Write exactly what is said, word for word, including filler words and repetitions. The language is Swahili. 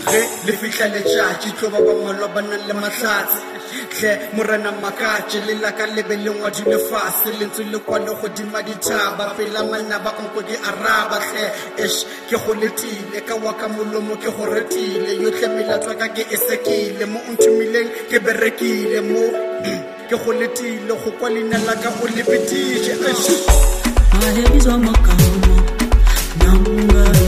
ge le fihla letšatši tlo ba bangwalwa ba nang le mahlatse hle morena makatše le la ka lebe le ngwadile fase le ntse le kwale godima dithaba pela manaba nko di araba hle esh ke go letile ka wa ka molomo ke go retile yotlhe melatwa ka ke esekile mo nthumileng ke berekile mo ke go letile go kwa lena la ka o lebetile Mahebizwa makama Nanga